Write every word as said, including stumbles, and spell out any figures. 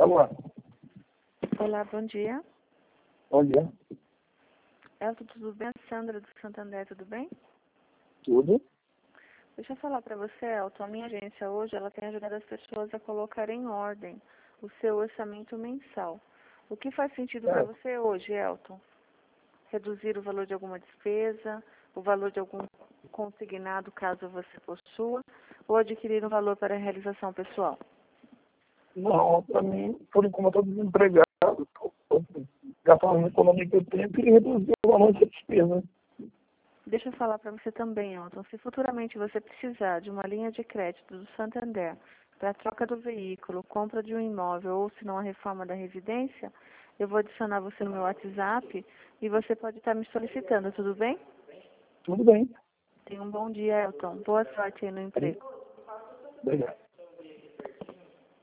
Alô? Olá, bom dia. Bom dia. Elton, tudo bem? Sandra do Santander, tudo bem? Tudo? Deixa eu falar para você, Elton, a minha agência hoje, ela tem ajudado as pessoas a colocar em ordem o seu orçamento mensal. O que faz sentido para É. você hoje, Elton? Reduzir o valor de alguma despesa, o valor de algum consignado, caso você possua, ou adquirir um valor para a realização pessoal? Não, para mim, por enquanto eu estou desempregado. Estou gastando a economia que eu tenho e queria reduzir o valor de despesa. Deixa eu falar para você também, Elton. Se futuramente você precisar de uma linha de crédito do Santander para troca do veículo, compra de um imóvel ou se não a reforma da residência, eu vou adicionar você no meu WhatsApp e você pode estar me solicitando, tudo bem? Tudo bem. Tenha um bom dia, Elton. Boa sorte aí no emprego. Obrigado.